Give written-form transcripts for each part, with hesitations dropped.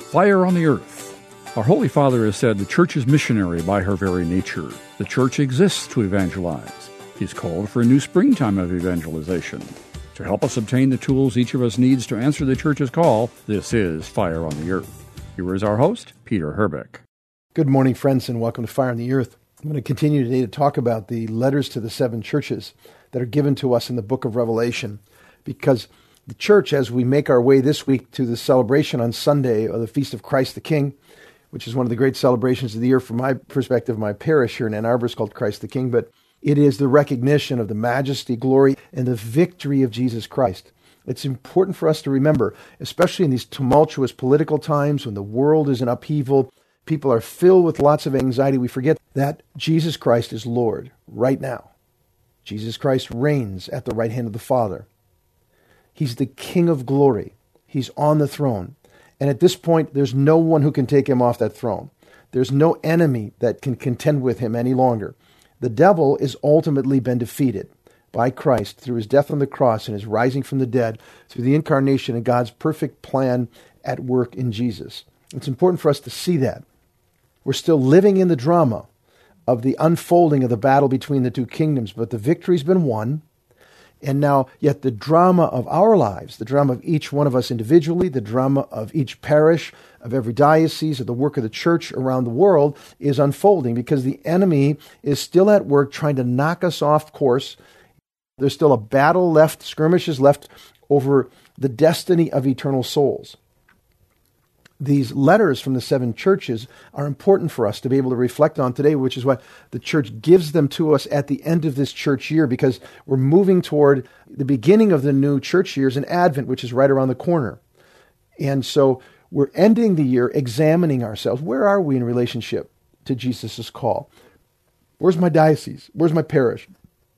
Fire on the Earth. Our Holy Father has said the Church is missionary by her very nature. The Church exists to evangelize. He's called for a new springtime of evangelization. To help us obtain the tools each of us needs to answer the Church's call, this is Fire on the Earth. Here is our host, Peter Herbeck. Good morning, friends, and welcome to Fire on the Earth. I'm going to continue today to talk about the letters to the seven churches that are given to us in the book of Revelation, because the church, as we make our way this week to the celebration on Sunday of the Feast of Christ the King, which is one of the great celebrations of the year from my perspective, my parish here in Ann Arbor is called Christ the King, but it is the recognition of the majesty, glory, and the victory of Jesus Christ. It's important for us to remember, especially in these tumultuous political times when the world is in upheaval, people are filled with lots of anxiety, we forget that Jesus Christ is Lord right now. Jesus Christ reigns at the right hand of the Father. He's the King of glory. He's on the throne. And at this point, there's no one who can take him off that throne. There's no enemy that can contend with him any longer. The devil is ultimately been defeated by Christ through his death on the cross and his rising from the dead, through the incarnation and God's perfect plan at work in Jesus. It's important for us to see that. We're still living in the drama of the unfolding of the battle between the two kingdoms, but the victory's been won. And now, yet the drama of our lives, the drama of each one of us individually, the drama of each parish, of every diocese, of the work of the church around the world is unfolding because the enemy is still at work trying to knock us off course. There's still a battle left, skirmishes left over the destiny of eternal souls. These letters from the seven churches are important for us to be able to reflect on today, which is why the church gives them to us at the end of this church year, because we're moving toward the beginning of the new church years and Advent, which is right around the corner. And so we're ending the year examining ourselves. Where are we in relationship to Jesus' call? Where's my diocese? Where's my parish?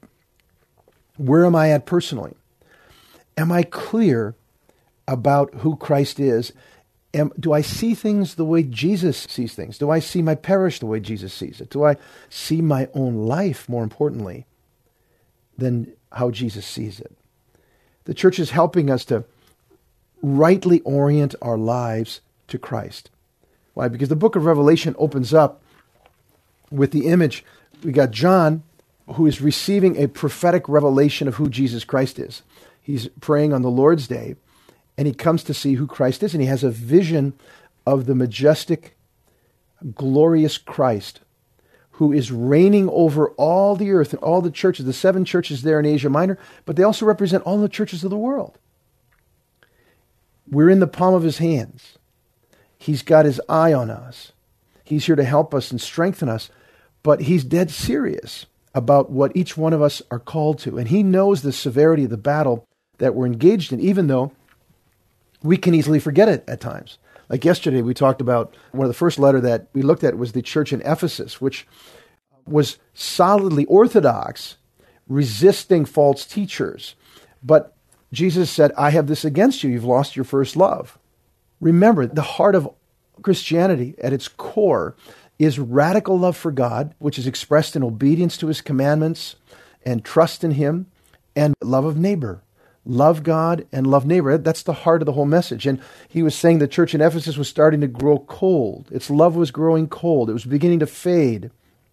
Where am I at personally? Am I clear about who Christ is? Do I see things the way Jesus sees things? Do I see my parish the way Jesus sees it? Do I see my own life, more importantly, than how Jesus sees it? The church is helping us to rightly orient our lives to Christ. Why? Because the book of Revelation opens up with the image. We got John, who is receiving a prophetic revelation of who Jesus Christ is. He's praying on the Lord's Day, and he comes to see who Christ is, and he has a vision of the majestic, glorious Christ who is reigning over all the earth and all the churches, the seven churches there in Asia Minor, but they also represent all the churches of the world. We're in the palm of his hands. He's got his eye on us. He's here to help us and strengthen us, but he's dead serious about what each one of us are called to, and he knows the severity of the battle that we're engaged in, even though we can easily forget it at times. Like yesterday, we talked about one of the first letter that we looked at was the church in Ephesus, which was solidly orthodox, resisting false teachers. But Jesus said, I have this against you. You've lost your first love. Remember, the heart of Christianity at its core is radical love for God, which is expressed in obedience to his commandments and trust in him, and love of neighbor. Love God and love neighbor. That's the heart of the whole message. And he was saying the church in Ephesus was starting to grow cold. Its love was growing cold. It was beginning to fade.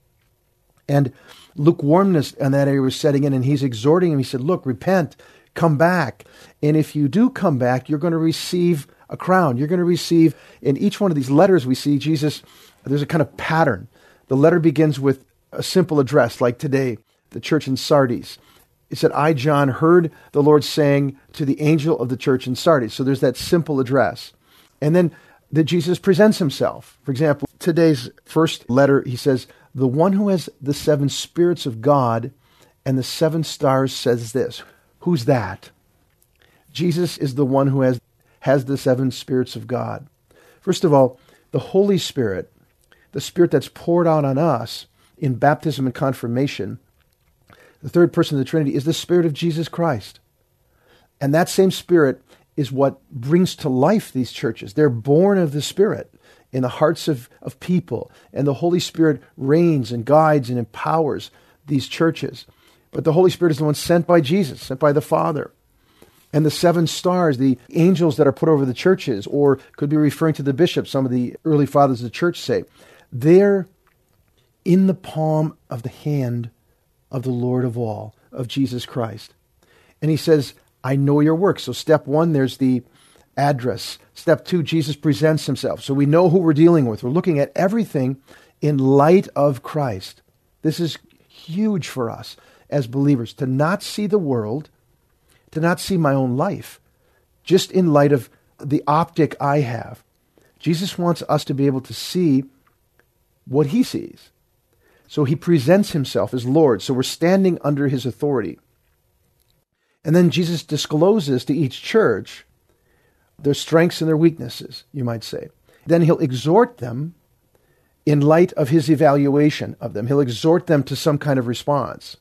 And lukewarmness in that area was setting in. And he's exhorting him. He said, look, repent, come back. And if you do come back, you're going to receive a crown. You're going to receive, in each one of these letters we see Jesus, there's a kind of pattern. The letter begins with a simple address, like today, the church in Sardis. It said, I, John, heard the Lord saying to the angel of the church in Sardis. So there's that simple address. And then Jesus presents himself. For example, today's first letter, he says, the one who has the seven spirits of God and the seven stars says this. Who's that? Jesus is the one who has the seven spirits of God. First of all, the Holy Spirit, the Spirit that's poured out on us in baptism and confirmation, the third person of the Trinity, is the Spirit of Jesus Christ. And that same Spirit is what brings to life these churches. They're born of the Spirit in the hearts of people. And the Holy Spirit reigns and guides and empowers these churches. But the Holy Spirit is the one sent by Jesus, sent by the Father. And the 7 stars, the angels that are put over the churches, or could be referring to the bishops, some of the early fathers of the church say, they're in the palm of the hand of the Lord of all, of Jesus Christ. And he says, I know your works. So step 1, there's the address. Step 2, Jesus presents himself. So we know who we're dealing with. We're looking at everything in light of Christ. This is huge for us as believers, to not see the world, to not see my own life, just in light of the optic I have. Jesus wants us to be able to see what he sees. So he presents himself as Lord. So we're standing under his authority. And then Jesus discloses to each church their strengths and their weaknesses, you might say. Then he'll exhort them in light of his evaluation of them. He'll exhort them to some kind of response.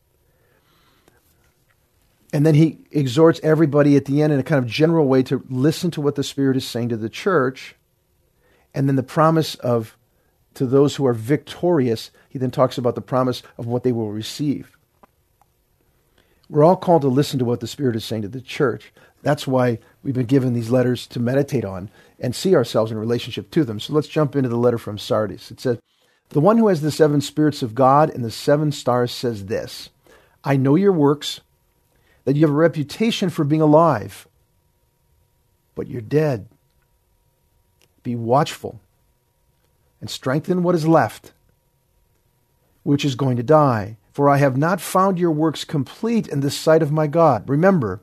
And then he exhorts everybody at the end in a kind of general way to listen to what the Spirit is saying to the church. And then the promise of, to those who are victorious, he then talks about the promise of what they will receive. We're all called to listen to what the Spirit is saying to the church. That's why we've been given these letters to meditate on and see ourselves in relationship to them. So let's jump into the letter from Sardis. It says, the one who has the 7 spirits of God and the 7 stars says this, I know your works, that you have a reputation for being alive, but you're dead. Be watchful and strengthen what is left, which is going to die. For I have not found your works complete in the sight of my God. Remember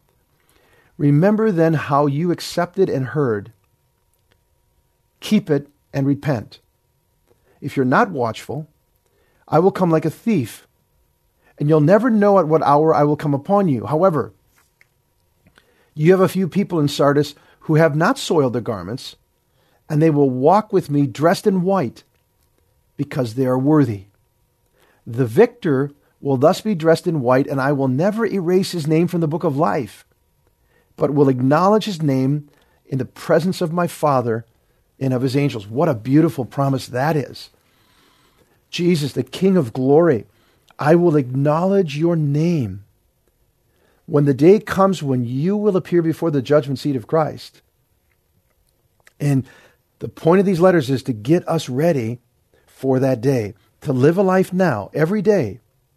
then how you accepted and heard. Keep it and repent. If you're not watchful, I will come like a thief, and you'll never know at what hour I will come upon you. However, you have a few people in Sardis who have not soiled their garments, and they will walk with me dressed in white, because they are worthy. The victor will thus be dressed in white, and I will never erase his name from the book of life, but will acknowledge his name in the presence of my Father and of his angels. What a beautiful promise that is. Jesus, the King of glory, I will acknowledge your name when the day comes when you will appear before the judgment seat of Christ. And the point of these letters is to get us ready for that day, to live a life now, every day,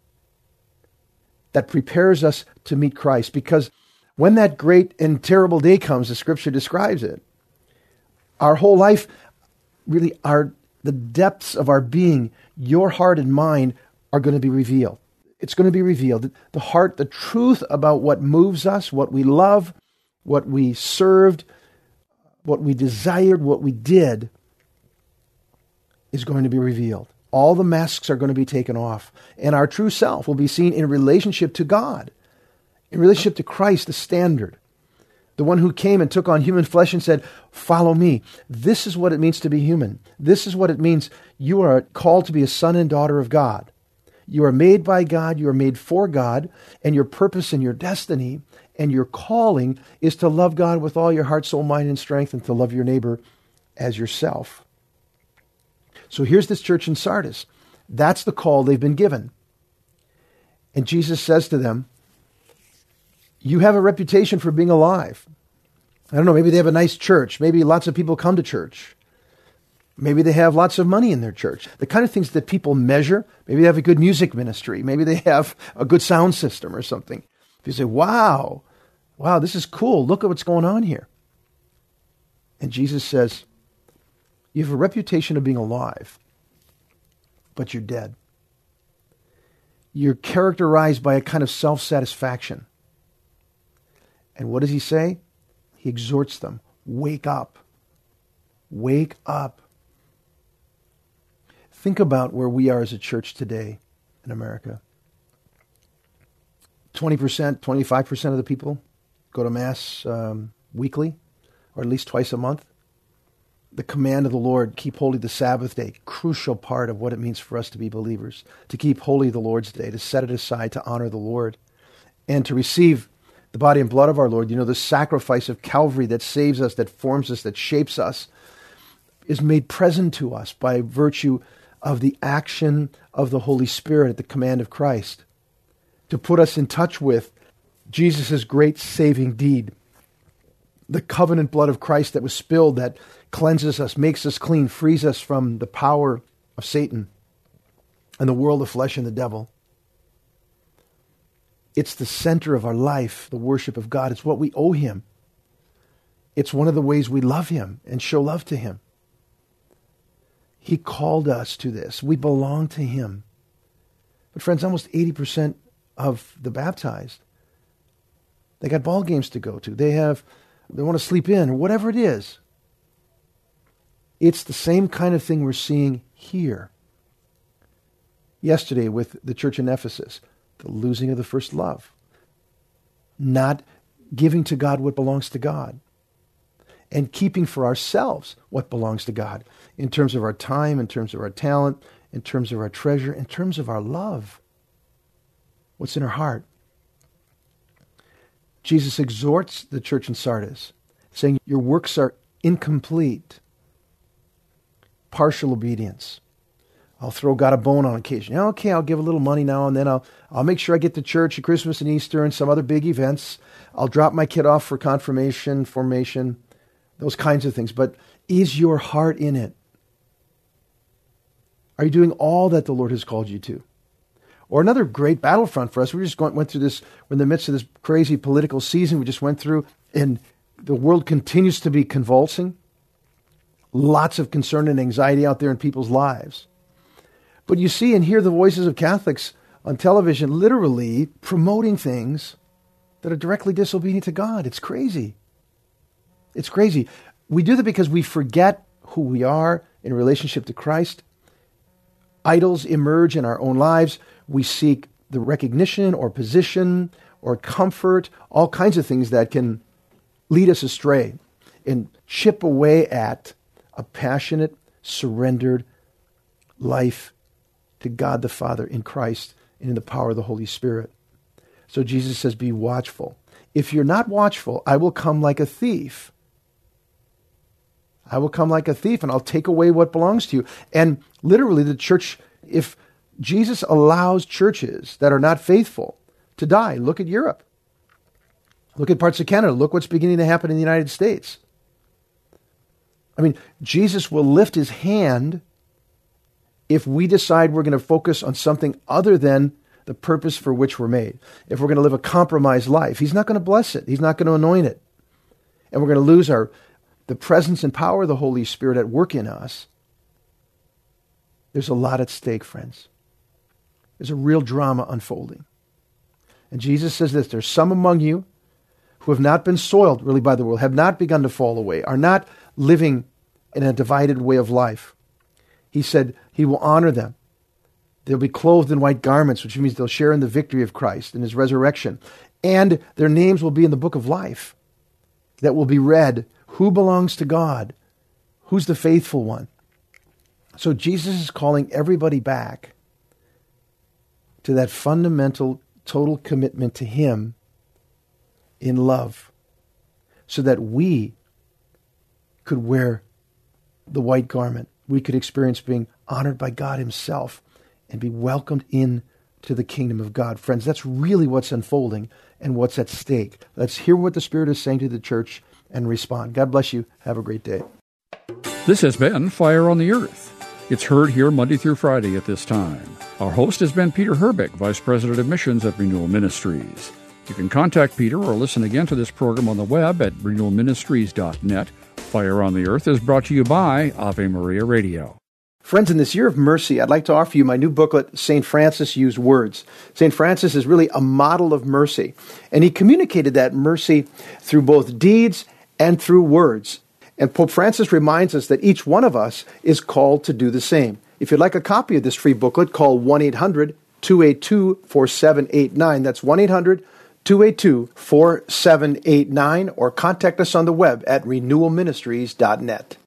that prepares us to meet Christ. Because when that great and terrible day comes, the Scripture describes it, our whole life, really the depths of our being, your heart and mine, are going to be revealed. It's going to be revealed. The heart, the truth about what moves us, what we love, what we served, what we desired, what we did, is going to be revealed. All the masks are going to be taken off, and our true self will be seen in relationship to God, in relationship to Christ, the standard, the one who came and took on human flesh and said, follow me. This is what it means to be human. This is what it means. You are called to be a son and daughter of God. You are made by God. You are made for God. And your purpose and your destiny and your calling is to love God with all your heart, soul, mind, and strength, and to love your neighbor as yourself. So here's this church in Sardis. That's the call they've been given. And Jesus says to them, you have a reputation for being alive. I don't know, maybe they have a nice church. Maybe lots of people come to church. Maybe they have lots of money in their church. The kind of things that people measure. Maybe they have a good music ministry. Maybe they have a good sound system or something. If you say, wow, this is cool. Look at what's going on here. And Jesus says, you have a reputation of being alive, but you're dead. You're characterized by a kind of self-satisfaction. And what does he say? He exhorts them, wake up. Wake up. Think about where we are as a church today in America. 20%, 25% of the people go to Mass weekly, or at least twice a month. The command of the Lord, keep holy the Sabbath day, crucial part of what it means for us to be believers, to keep holy the Lord's day, to set it aside, to honor the Lord, and to receive the body and blood of our Lord. You know, the sacrifice of Calvary that saves us, that forms us, that shapes us, is made present to us by virtue of the action of the Holy Spirit at the command of Christ, to put us in touch with Jesus' great saving deed, the covenant blood of Christ that was spilled, that cleanses us, makes us clean, frees us from the power of Satan and the world of flesh and the devil. It's the center of our life, the worship of God. It's what we owe him. It's one of the ways we love him and show love to him. He called us to this. We belong to him. But friends, almost 80% of the baptized, they got ball games to go to. They want to sleep in, or whatever it is. It's the same kind of thing we're seeing here. Yesterday with the church in Ephesus, the losing of the first love. Not giving to God what belongs to God. And keeping for ourselves what belongs to God. In terms of our time, in terms of our talent, in terms of our treasure, in terms of our love. What's in our heart? Jesus exhorts the church in Sardis, saying, your works are incomplete. Partial obedience. I'll throw God a bone on occasion. Yeah, okay, I'll give a little money now and then. I'll make sure I get to church at Christmas and Easter and some other big events. I'll drop my kid off for confirmation, formation, those kinds of things. But is your heart in it? Are you doing all that the Lord has called you to? Or another great battlefront for us, we just went through this, we're in the midst of this crazy political season we just went through, and the world continues to be convulsing. Lots of concern and anxiety out there in people's lives. But you see and hear the voices of Catholics on television literally promoting things that are directly disobedient to God. It's crazy. It's crazy. We do that because we forget who we are in relationship to Christ. Idols emerge in our own lives. We seek the recognition or position or comfort, all kinds of things that can lead us astray and chip away at a passionate, surrendered life to God the Father in Christ and in the power of the Holy Spirit. So Jesus says, be watchful. If you're not watchful, I will come like a thief. I will come like a thief and I'll take away what belongs to you. And literally the church, if Jesus allows churches that are not faithful to die, look at Europe. Look at parts of Canada. Look what's beginning to happen in the United States. I mean, Jesus will lift his hand if we decide we're going to focus on something other than the purpose for which we're made. If we're going to live a compromised life, he's not going to bless it. He's not going to anoint it. And we're going to lose the presence and power of the Holy Spirit at work in us. There's a lot at stake, friends. There's a real drama unfolding. And Jesus says this, there's some among you who have not been soiled really by the world, have not begun to fall away, are not living in a divided way of life. He said he will honor them. They'll be clothed in white garments, which means they'll share in the victory of Christ and his resurrection. And their names will be in the book of life that will be read. Who belongs to God? Who's the faithful one? So Jesus is calling everybody back to that fundamental, total commitment to him in love, so that we could wear the white garment. We could experience being honored by God himself and be welcomed in to the kingdom of God. Friends, that's really what's unfolding and what's at stake. Let's hear what the Spirit is saying to the church and respond. God bless you. Have a great day. This has been Fire on the Earth. It's heard here Monday through Friday at this time. Our host has been Peter Herbeck, Vice President of Missions at Renewal Ministries. You can contact Peter or listen again to this program on the web at renewalministries.net. Fire on the Earth is brought to you by Ave Maria Radio. Friends, in this year of mercy, I'd like to offer you my new booklet, St. Francis Used Words. St. Francis is really a model of mercy, and he communicated that mercy through both deeds and through words. And Pope Francis reminds us that each one of us is called to do the same. If you'd like a copy of this free booklet, call 1-800-282-4789. That's 1-800-282-4789, or contact us on the web at renewalministries.net.